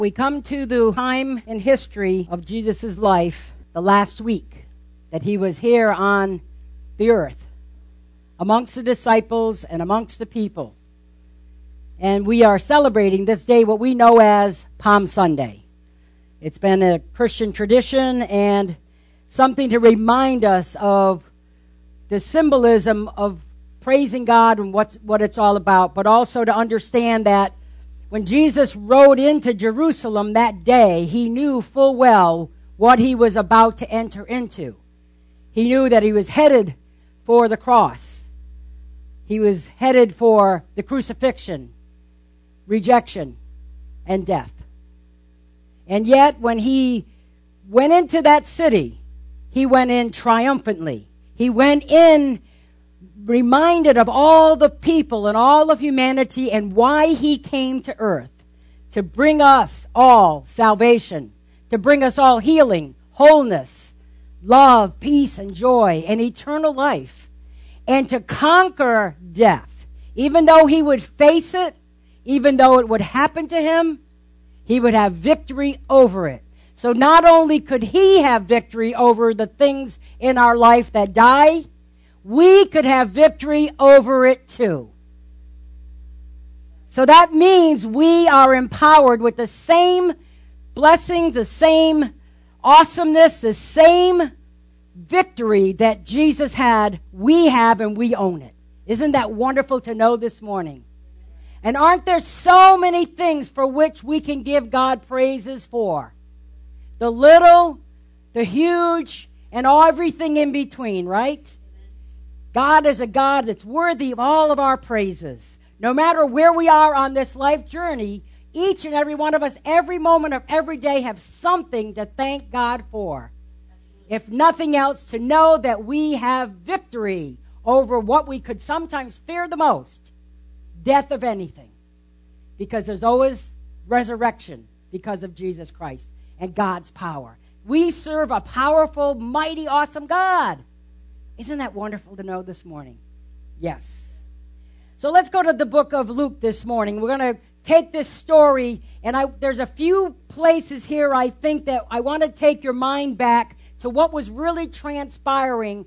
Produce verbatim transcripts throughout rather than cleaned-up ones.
We come to the time in history of Jesus' life, the last week that he was here on the earth, amongst the disciples and amongst the people. And we are celebrating this day what we know as Palm Sunday. It's been a Christian tradition and something to remind us of the symbolism of praising God and what's, what it's all about, but also to understand that when Jesus rode into Jerusalem that day, he knew full well what he was about to enter into. He knew that he was headed for the cross. He was headed for the crucifixion, rejection, and death. And yet, when he went into that city, he went in triumphantly. He went in reminded of all the people and all of humanity and why he came to earth, to bring us all salvation, to bring us all healing, wholeness, love, peace, and joy, and eternal life, and to conquer death. Even though he would face it, even though it would happen to him, he would have victory over it. So not only could he have victory over the things in our life that die, we could have victory over it too. So that means we are empowered with the same blessings, the same awesomeness, the same victory that Jesus had, we have and we own it. Isn't that wonderful to know this morning? And aren't there so many things for which we can give God praises for? The little, the huge, and everything in between, right? God is a God that's worthy of all of our praises. No matter where we are on this life journey, each and every one of us, every moment of every day, have something to thank God for. If nothing else, to know that we have victory over what we could sometimes fear the most, death of anything. Because there's always resurrection because of Jesus Christ and God's power. We serve a powerful, mighty, awesome God. Isn't that wonderful to know this morning? Yes. So let's go to the book of Luke this morning. We're going to take this story, and I, there's a few places here I think that I want to take your mind back to what was really transpiring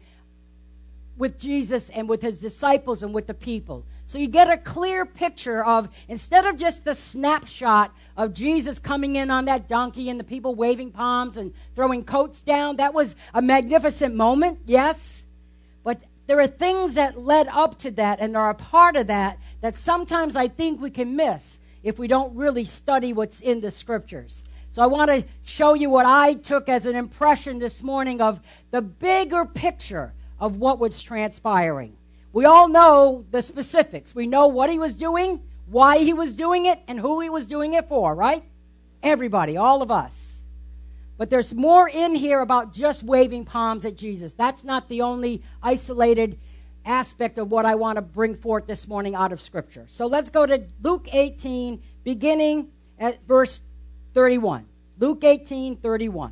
with Jesus and with his disciples and with the people. So you get a clear picture of, instead of just the snapshot of Jesus coming in on that donkey and the people waving palms and throwing coats down, that was a magnificent moment, yes. But there are things that led up to that and are a part of that that sometimes I think we can miss if we don't really study what's in the scriptures. So I want to show you what I took as an impression this morning of the bigger picture of what was transpiring. We all know the specifics. We know what he was doing, why he was doing it, and who he was doing it for, right? Everybody, all of us. But there's more in here about just waving palms at Jesus. That's not the only isolated aspect of what I want to bring forth this morning out of Scripture. So let's go to Luke eighteen, beginning at verse thirty-one. Luke eighteen, thirty-one.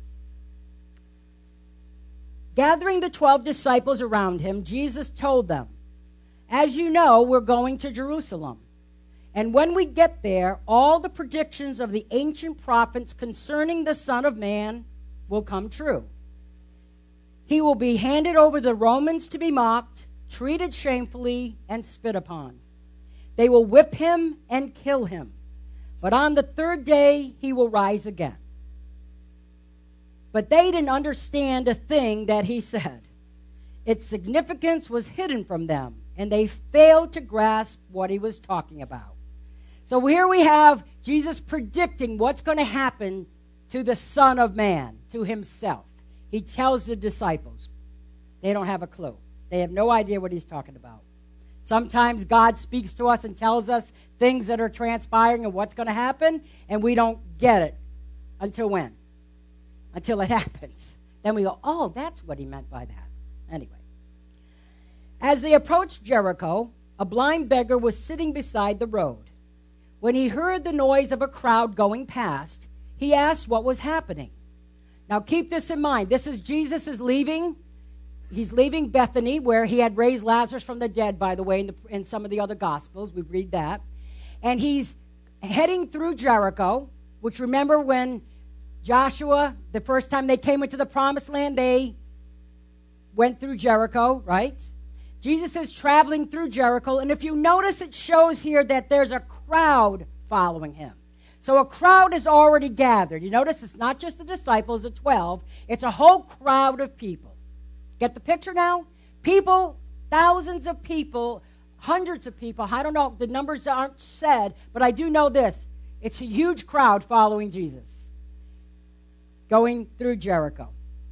Gathering the twelve disciples around him, Jesus told them, "As you know, we're going to Jerusalem. And when we get there, all the predictions of the ancient prophets concerning the Son of Man will come true. He will be handed over to the Romans to be mocked, treated shamefully, and spit upon. They will whip him and kill him. But on the third day, he will rise again." But they didn't understand a thing that he said. Its significance was hidden from them, and they failed to grasp what he was talking about. So here we have Jesus predicting what's going to happen to the Son of Man, to himself. He tells the disciples. They don't have a clue. They have no idea what he's talking about. Sometimes God speaks to us and tells us things that are transpiring and what's going to happen, and we don't get it until when? Until it happens. Then we go, oh, that's what he meant by that. Anyway. As they approached Jericho, a blind beggar was sitting beside the road. When he heard the noise of a crowd going past, he asked what was happening. Now keep this in mind. This is Jesus is leaving. He's leaving Bethany, where he had raised Lazarus from the dead, by the way, in, the, in some of the other Gospels. We read that. And he's heading through Jericho, which remember when Joshua, the first time they came into the promised land, they went through Jericho, right? Jesus is traveling through Jericho, and if you notice, it shows here that there's a crowd following him. So a crowd is already gathered. You notice it's not just the disciples, the twelve. It's a whole crowd of people. Get the picture now? People, thousands of people, hundreds of people. I don't know, the numbers aren't said, but I do know this. It's a huge crowd following Jesus, going through Jericho.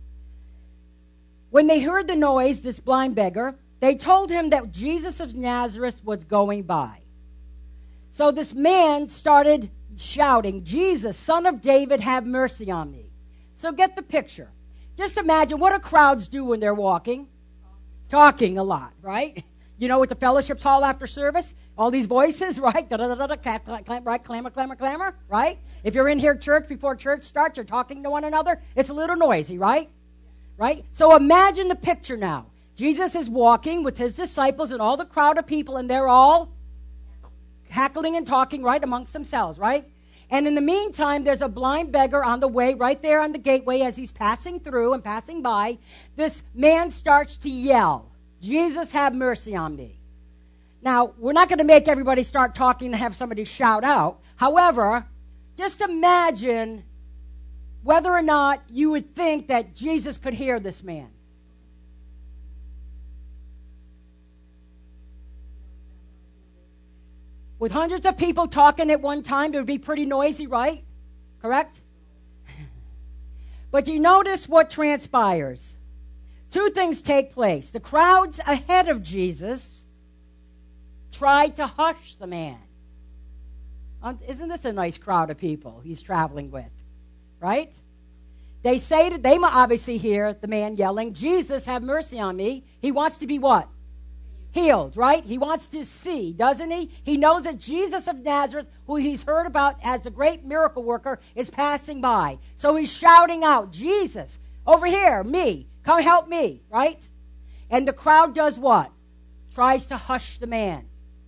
When they heard the noise, this blind beggar, they told him that Jesus of Nazareth was going by. So this man started shouting, Jesus, Son of David, have mercy on me. So get the picture. Just imagine what do crowds do when they're walking? Talking a lot, right? You know, at the fellowship hall after service, all these voices, right? Da-da-da-da-da, clam, clam, right? Clamor, clamor, clamor, right? If you're in here church before church starts, you're talking to one another, it's a little noisy, right? Right? So imagine the picture now. Jesus is walking with his disciples and all the crowd of people, and they're all hackling and talking right amongst themselves, right? And in the meantime, there's a blind beggar on the way, right there on the gateway as he's passing through and passing by. This man starts to yell, Jesus, have mercy on me. Now, we're not going to make everybody start talking to have somebody shout out. However, just imagine whether or not you would think that Jesus could hear this man. With hundreds of people talking at one time, it would be pretty noisy, right? Correct? But you notice what transpires. Two things take place. The crowds ahead of Jesus tried to hush the man. Isn't this a nice crowd of people he's traveling with? Right? They say that they obviously hear the man yelling, Jesus, have mercy on me. He wants to be what? Healed, right? He wants to see, doesn't he? He knows that Jesus of Nazareth, who he's heard about as a great miracle worker, is passing by. So he's shouting out, Jesus, over here, me, come help me, right? And the crowd does what? Tries to hush the man.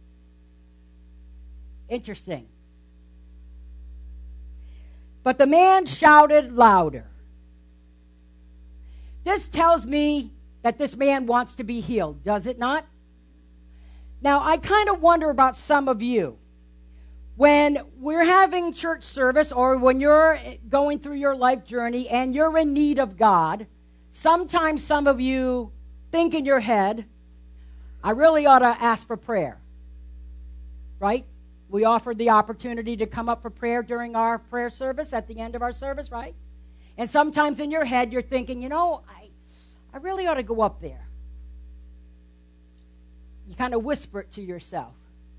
Interesting. But the man shouted louder. This tells me that this man wants to be healed, does it not? Now, I kind of wonder about some of you. When we're having church service or when you're going through your life journey and you're in need of God, sometimes some of you think in your head, I really ought to ask for prayer. Right? We offered the opportunity to come up for prayer during our prayer service at the end of our service, right? And sometimes in your head you're thinking, you know, I, I really ought to go up there. You kind of whisper it to yourself.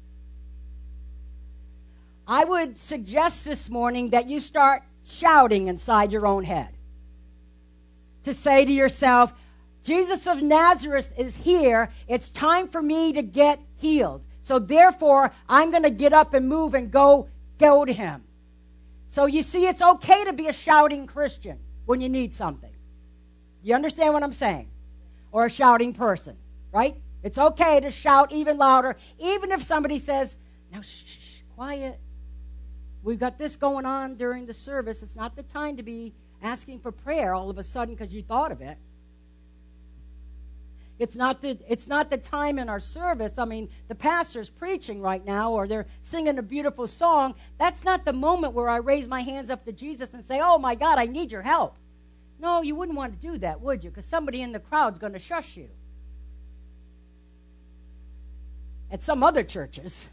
I would suggest this morning that you start shouting inside your own head. To say to yourself, Jesus of Nazareth is here. It's time for me to get healed. So therefore, I'm going to get up and move and go, go to him. So you see, it's okay to be a shouting Christian when you need something. You understand what I'm saying? Or a shouting person, right? It's okay to shout even louder, even if somebody says, now shh, shh, shh, quiet. We've got this going on during the service. It's not the time to be asking for prayer all of a sudden because you thought of it. It's not the it's not the time in our service. I mean, the pastor's preaching right now or they're singing a beautiful song. That's not the moment where I raise my hands up to Jesus and say, oh, my God, I need your help. No, you wouldn't want to do that, would you? Because somebody in the crowd's going to shush you. At some other churches.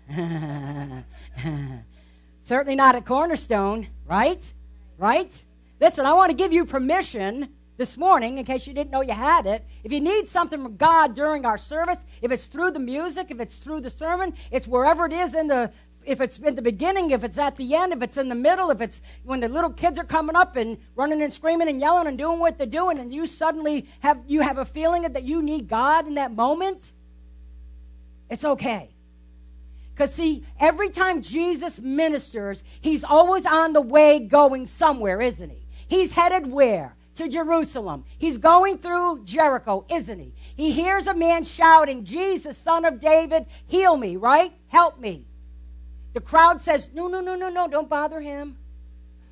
Certainly not at Cornerstone, right? Right? Listen, I want to give you permission this morning, in case you didn't know you had it. If you need something from God during our service, if it's through the music, if it's through the sermon, it's wherever it is in the, if it's in the beginning, if it's at the end, if it's in the middle, if it's when the little kids are coming up and running and screaming and yelling and doing what they're doing, and you suddenly have, you have a feeling that you need God in that moment, it's okay. Because see, every time Jesus ministers, he's always on the way going somewhere, isn't he? He's headed where? To Jerusalem. He's going through Jericho, isn't he? He hears a man shouting, Jesus, Son of David, heal me, right? Help me. The crowd says, no, no, no, no, no, don't bother him.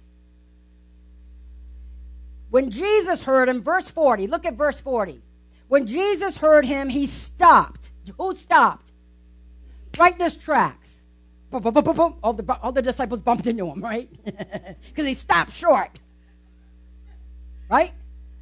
When Jesus heard him, verse forty, look at verse forty. When Jesus heard him, he stopped. Who stopped? Right in his tracks. Boom, boom, boom, boom, boom. All the, all the disciples bumped into him, right? Because he stopped short. Right?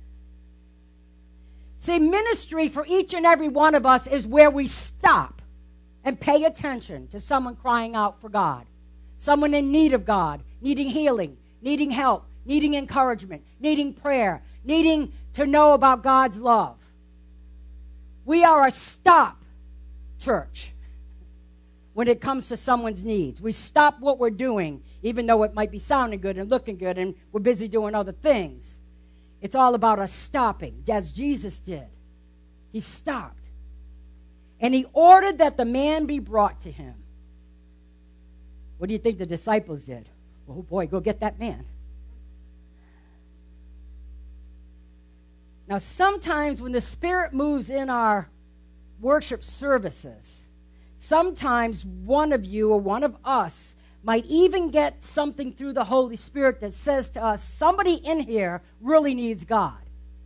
See, ministry for each and every one of us is where we stop and pay attention to someone crying out for God. Someone in need of God, needing healing, needing help, needing encouragement, needing prayer, needing to know about God's love. We are a stop church when it comes to someone's needs. We stop what we're doing, even though it might be sounding good and looking good, and we're busy doing other things. It's all about us stopping, as Jesus did. He stopped. And he ordered that the man be brought to him. What do you think the disciples did? Oh boy, go get that man. Now, sometimes when the Spirit moves in our worship services, sometimes one of you or one of us might even get something through the Holy Spirit that says to us, somebody in here really needs God.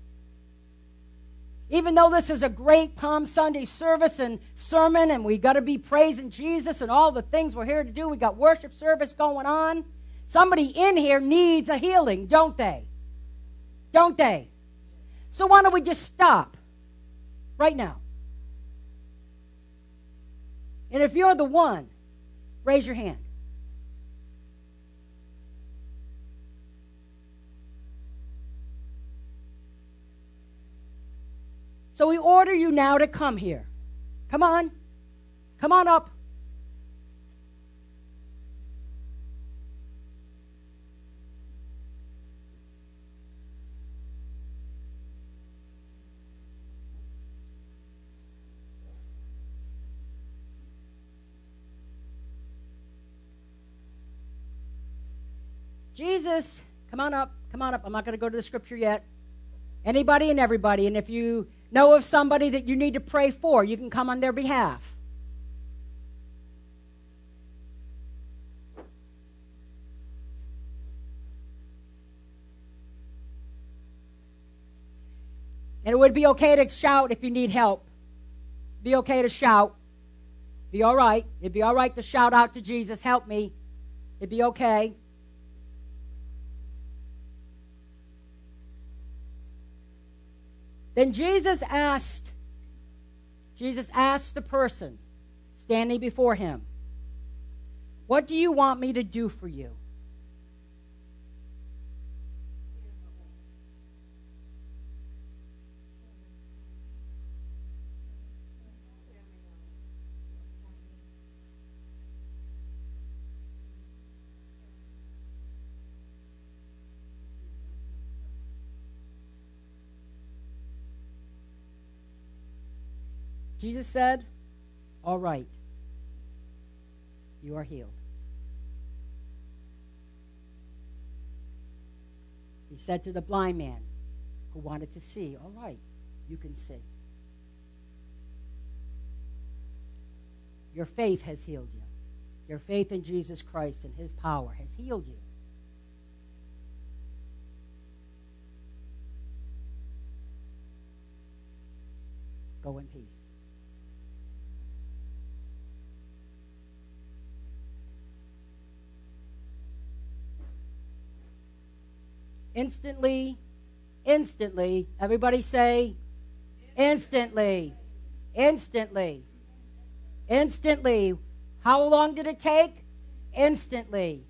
Even though this is a great Palm Sunday service and sermon, and we got to be praising Jesus and all the things we're here to do, we got worship service going on, somebody in here needs a healing, don't they? Don't they? So why don't we just stop right now? And if you're the one, raise your hand. So we order you now to come here. Come on. Come on up. Jesus, come on up. Come on up. I'm not going to go to the scripture yet. Anybody and everybody. And if you know of somebody that you need to pray for, you can come on their behalf. And it would be okay to shout if you need help. Be okay to shout. Be all right. It'd be all right to shout out to Jesus, help me. It'd be okay. Then Jesus asked, Jesus asked the person standing before him, what do you want me to do for you? Jesus said, all right, you are healed. He said to the blind man who wanted to see, all right, you can see. Your faith has healed you. Your faith in Jesus Christ and his power has healed you. Go in peace. Instantly, instantly, everybody say, instantly, instantly, instantly. How long did it take? Instantly.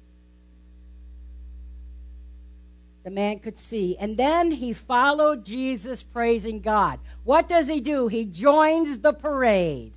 The man could see. And then he followed Jesus praising God. What does he do? He joins the parade.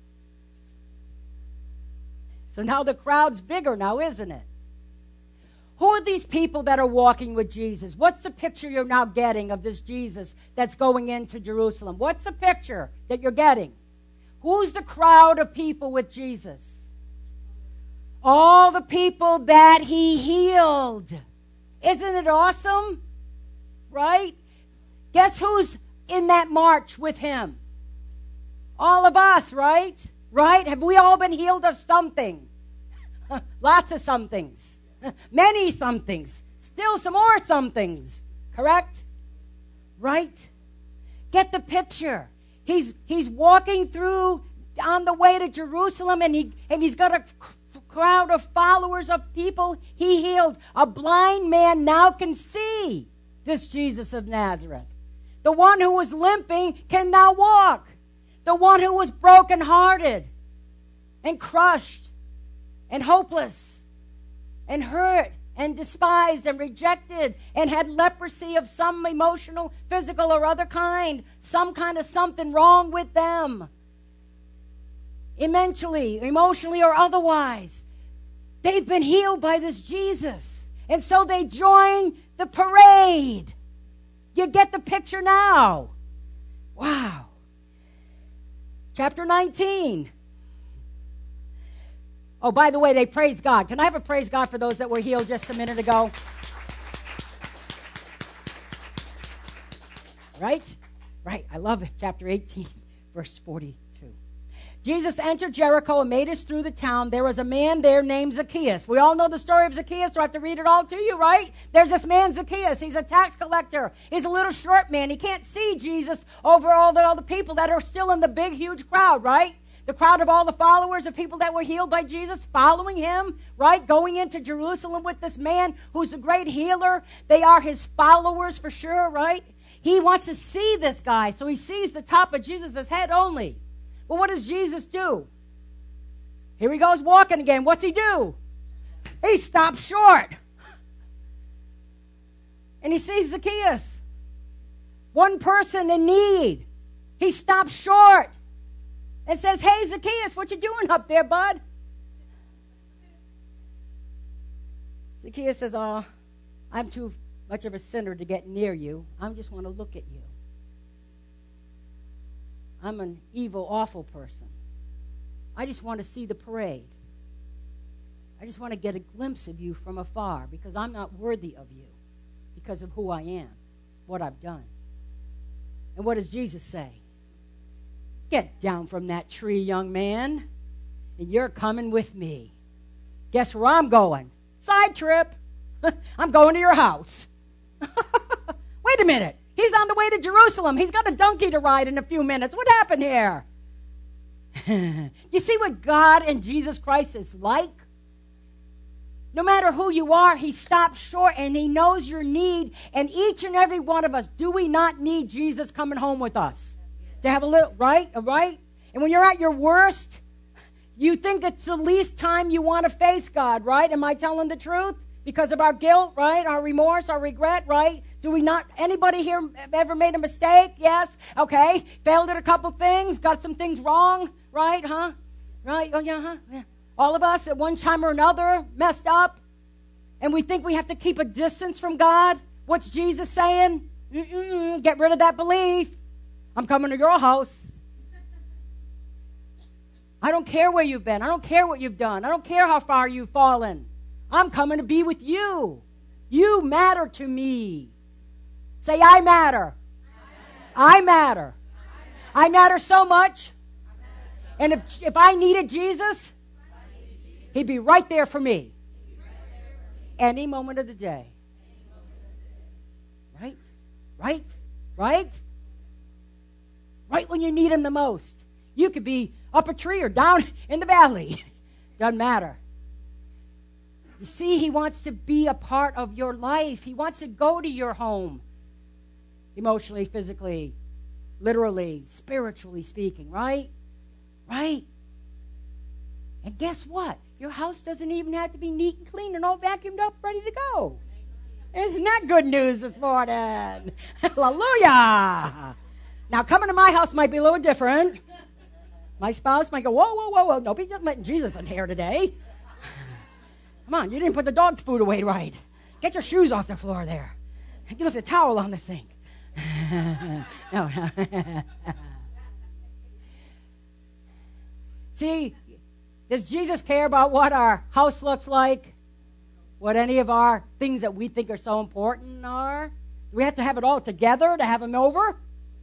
So now the crowd's bigger now, isn't it? Who are these people that are walking with Jesus? What's the picture you're now getting of this Jesus that's going into Jerusalem? What's the picture that you're getting? Who's the crowd of people with Jesus? All the people that he healed. Isn't it awesome? Right? Guess who's in that march with him? All of us, right? Right? Have we all been healed of something? Lots of somethings. Many somethings. Still some more somethings. Correct? Right? Get the picture. He's he's walking through on the way to Jerusalem, and he and he's got a crowd of followers of people he healed. A blind man now can see this Jesus of Nazareth. The one who was limping can now walk. The one who was brokenhearted and crushed and hopeless and hurt and despised and rejected and had leprosy of some emotional, physical, or other kind, some kind of something wrong with them, mentally, emotionally, or otherwise. They've been healed by this Jesus. And so they join the parade. You get the picture now. Wow. Chapter nineteen. Oh, by the way, they praise God. Can I have a praise God for those that were healed just a minute ago? Right? Right. I love it. Chapter eighteen, verse forty-two. Jesus entered Jericho and made his through the town. There was a man there named Zacchaeus. We all know the story of Zacchaeus. Do I have to read it all to you, right? There's this man Zacchaeus. He's a tax collector. He's a little short man. He can't see Jesus over all the other people that are still in the big, huge crowd, right? The crowd of all the followers of people that were healed by Jesus following him, right? Going into Jerusalem with this man who's a great healer. They are his followers for sure, right? He wants to see this guy, so he sees the top of Jesus' head only. But what does Jesus do? Here he goes walking again. What's he do? He stops short. And he sees Zacchaeus. One person in need. He stops short and says, "Hey, Zacchaeus, what you doing up there, bud?" Zacchaeus says, "Oh, I'm too much of a sinner to get near you. I just want to look at you. I'm an evil, awful person. I just want to see the parade. I just want to get a glimpse of you from afar because I'm not worthy of you because of who I am, what I've done." And what does Jesus say? "Get down from that tree, young man, and you're coming with me." Guess where I'm going? Side trip. I'm going to your house. Wait a minute. He's on the way to Jerusalem. He's got a donkey to ride in a few minutes. What happened here? You see what God and Jesus Christ is like? No matter who you are, he stops short and he knows your need. And each and every one of us, do we not need Jesus coming home with us? To have a little, right? Right? And when you're at your worst, you think it's the least time you want to face God, right? Am I telling the truth? Because of our guilt, right? Our remorse, our regret, right? Do we not, anybody here ever made a mistake? Yes? Okay. Failed at a couple things, got some things wrong, right? Huh? Right? Oh, yeah, huh? Yeah. All of us at one time or another messed up. And we think we have to keep a distance from God. What's Jesus saying? Mm-mm, get rid of that belief. I'm coming to your house. I don't care where you've been. I don't care what you've done. I don't care how far you've fallen. I'm coming to be with you. You matter to me. Say, I matter. I matter. I matter, I matter so much. And if, if I needed Jesus, he'd be right there for me. Any moment of the day. Right? Right? Right? Right when you need him the most. You could be up a tree or down in the valley. Doesn't matter. You see, he wants to be a part of your life. He wants to go to your home. Emotionally, physically, literally, spiritually speaking, right? Right? And guess what? Your house doesn't even have to be neat and clean and all vacuumed up, ready to go. Isn't that good news this morning? Hallelujah. Now, coming to my house might be a little different. My spouse might go, whoa, whoa, whoa, whoa. Nobody's just letting Jesus in here today. Come on, you didn't put the dog's food away right. Get your shoes off the floor there. You left a towel on the sink. No, no. See, does Jesus care about what our house looks like? What any of our things that we think are so important are? Do we have to have it all together to have him over?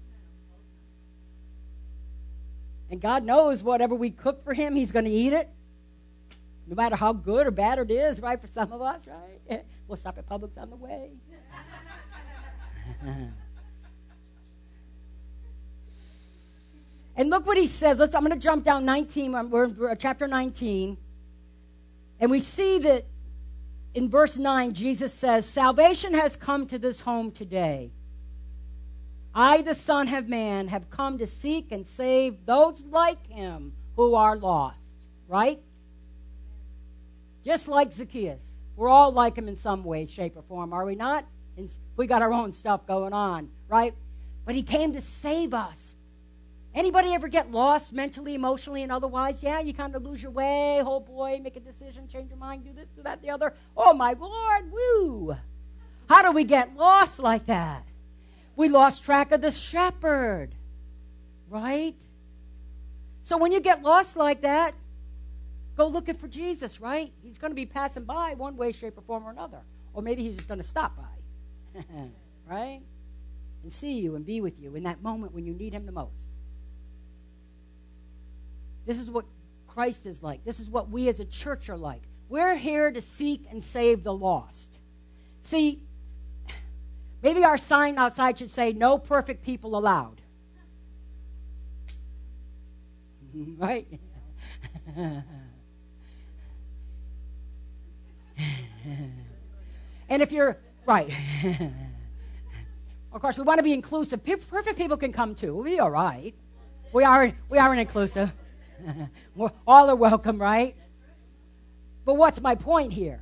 And God knows whatever we cook for him, he's going to eat it. No matter how good or bad it is, right, for some of us, right? We'll stop at Publix on the way. And look what he says. Let's, I'm going to jump down nineteen. We're in chapter nineteen. And we see that in verse nine, Jesus says, salvation has come to this home today. I, the Son of Man, have come to seek and save those like him who are lost. Right? Just like Zacchaeus. We're all like him in some way, shape, or form, are we not? And we got our own stuff going on, right? But he came to save us. Anybody ever get lost mentally, emotionally, and otherwise? Yeah, you kind of lose your way. Oh, boy, make a decision, change your mind, do this, do that, the other. Oh, my Lord, woo. How do we get lost like that? We lost track of the shepherd, right? So when you get lost like that, go looking for Jesus, right? He's going to be passing by one way, shape, or form or another. Or maybe he's just going to stop by, right? And see you and be with you in that moment when you need him the most. This is what Christ is like. This is what we as a church are like. We're here to seek and save the lost. See, maybe our sign outside should say, no perfect people allowed. Right? And if you're, right. Of course, we want to be inclusive. Perfect people can come too. We'll be all right. We are, we are an inclusive. We're, all are welcome, right? But what's my point here?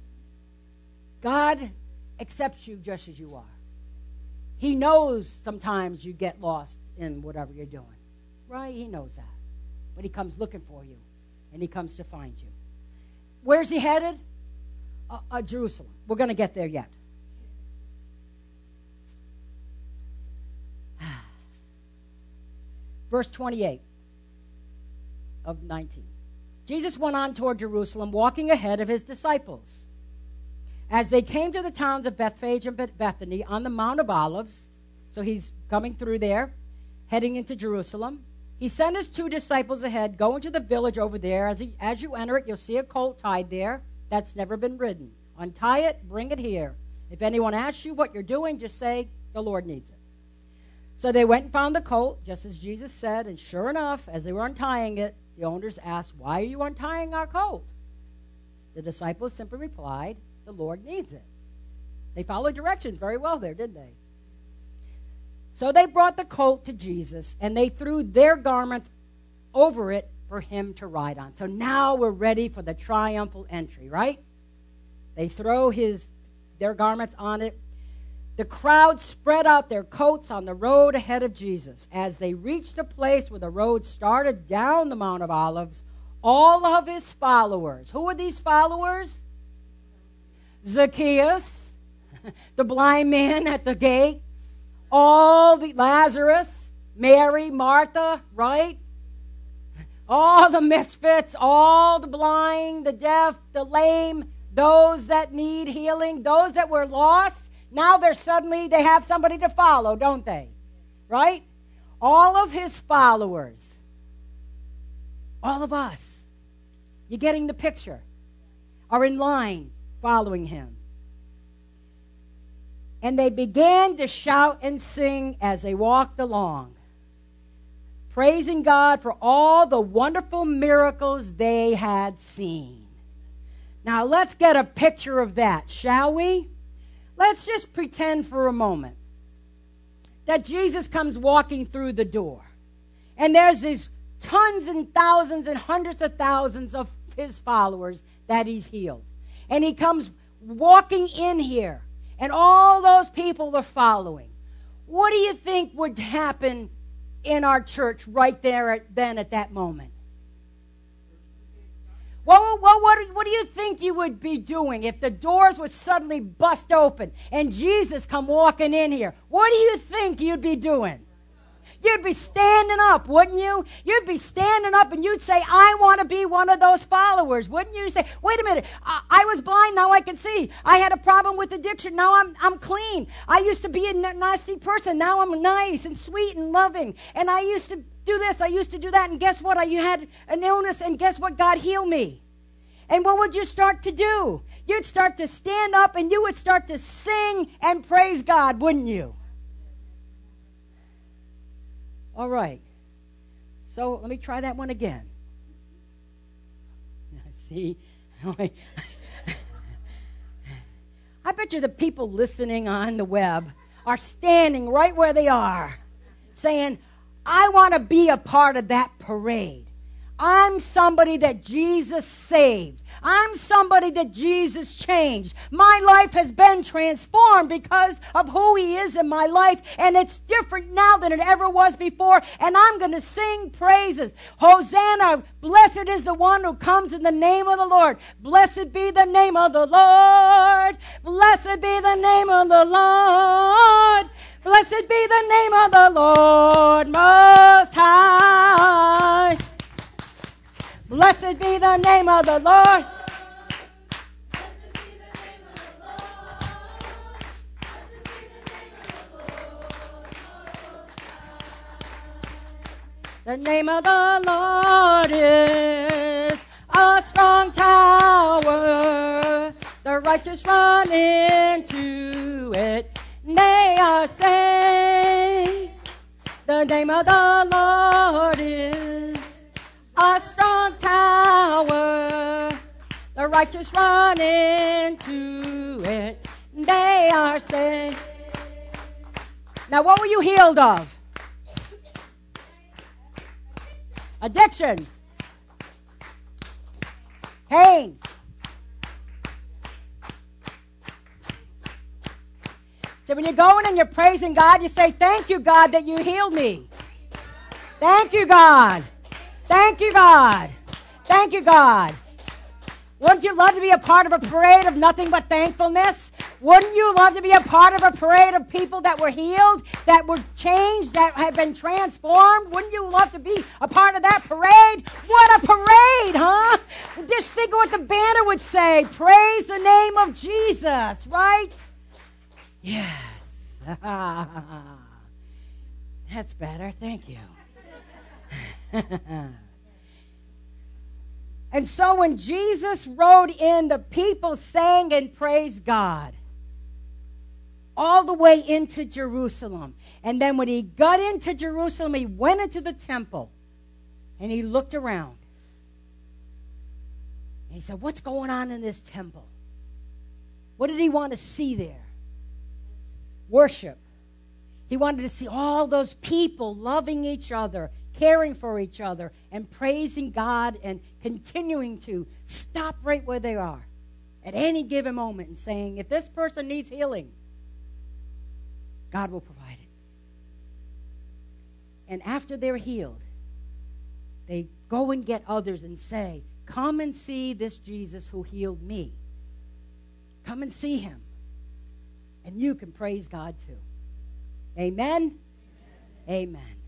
God accepts you just as you are. He knows sometimes you get lost in whatever you're doing, right? He knows that. But he comes looking for you, and he comes to find you. Where's he headed? Uh, uh, Jerusalem. We're going to get there yet. Verse twenty-eight of nineteen. Jesus went on toward Jerusalem, walking ahead of his disciples. As they came to the towns of Bethphage and Bethany on the Mount of Olives, so he's coming through there, heading into Jerusalem, he sent his two disciples ahead. Go into the village over there. As, he, as you enter it, you'll see a colt tied there that's never been ridden. Untie it, bring it here. If anyone asks you what you're doing, just say, the Lord needs it. So they went and found the colt, just as Jesus said, and sure enough, as they were untying it, the owners asked, why are you untying our colt? The disciples simply replied, the Lord needs it. They followed directions very well there, didn't they? So they brought the colt to Jesus, and they threw their garments over it for him to ride on. So now we're ready for the triumphal entry, right? They throw his their garments on it. The crowd spread out their coats on the road ahead of Jesus. As they reached a place where the road started down the Mount of Olives, all of his followers, who are these followers? Zacchaeus, the blind man at the gate, all the Lazarus, Mary, Martha, right? All the misfits, all the blind, the deaf, the lame, those that need healing, those that were lost. Now they're suddenly, they have somebody to follow, don't they? Right? All of his followers, all of us, you getting the picture, are in line following him. And they began to shout and sing as they walked along, praising God for all the wonderful miracles they had seen. Now let's get a picture of that, shall we? Let's just pretend for a moment that Jesus comes walking through the door. And there's these tons and thousands and hundreds of thousands of his followers that he's healed. And he comes walking in here. And all those people are following. What do you think would happen in our church right there at, then at that moment? Well, well what, what do you think you would be doing if the doors would suddenly bust open and Jesus come walking in here? What do you think you'd be doing? You'd be standing up, wouldn't you? You'd be standing up and you'd say, I want to be one of those followers. Wouldn't you say, wait a minute, I, I was blind, now I can see. I had a problem with addiction, now I'm, I'm clean. I used to be a nasty person, now I'm nice and sweet and loving. And I used to do this, I used to do that, and guess what? I had an illness, and guess what? God healed me. And what would you start to do? You'd start to stand up and you would start to sing and praise God, wouldn't you? All right. So let me try that one again. See? I bet you the people listening on the web are standing right where they are saying, I want to be a part of that parade. I'm somebody that Jesus saved. I'm somebody that Jesus changed. My life has been transformed because of who He is in my life, and it's different now than it ever was before, and I'm going to sing praises. Hosanna, blessed is the one who comes in the name of the Lord. Blessed be the name of the Lord. Blessed be the name of the Lord. Blessed be the name of the Lord Most High. Blessed be the name of the Lord. The name of the Lord is a strong tower. The righteous run into it. They are saved. The name of the Lord is a strong tower. The righteous run into it. They are saved. Now, what were you healed of? Addiction. Pain. So when you're going and you're praising God, you say, thank you, God, that you healed me. Thank you, God. Thank you, God. Thank you, God. Wouldn't you love to be a part of a parade of nothing but thankfulness? Wouldn't you love to be a part of a parade of people that were healed, that were changed, that have been transformed? Wouldn't you love to be a part of that parade? What a parade, huh? Just think of what the banner would say. Praise the name of Jesus, right? Yes. That's better. Thank you. And so when Jesus rode in, the people sang and praised God all the way into Jerusalem. And then when he got into Jerusalem, he went into the temple and he looked around. And he said, what's going on in this temple? What did he want to see there? Worship. He wanted to see all those people loving each other, caring for each other, and praising God, and continuing to stop right where they are at any given moment and saying, if this person needs healing, God will provide it. And after they're healed, they go and get others and say, come and see this Jesus who healed me. Come and see him. And you can praise God too. Amen? Amen. Amen.